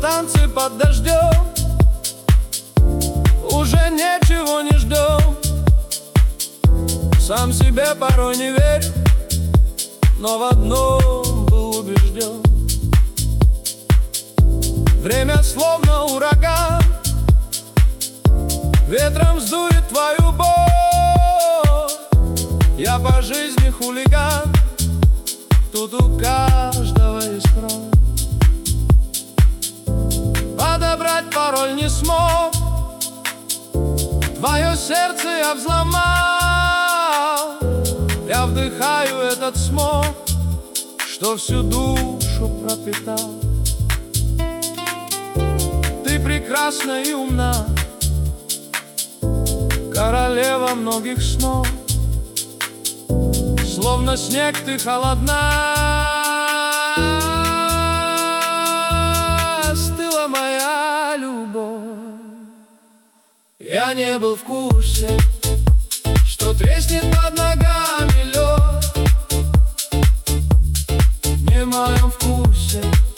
танцы под дождем, уже ничего не ждем. Сам себе порой не верю, но в одном был убежден. Время словно ураган, ветром сдует твою боль. Я по жизни хулиган, тут у каждого есть кровь. Подобрать пароль не смог, твое сердце я взломал. Я вдыхаю этот смог, что всю душу пропитал. Ты прекрасна и умна, королева многих снов. Словно снег ты холодна, остыла моя любовь. Я не был в курсе, что треснет под ногами лед. Не в моем вкусе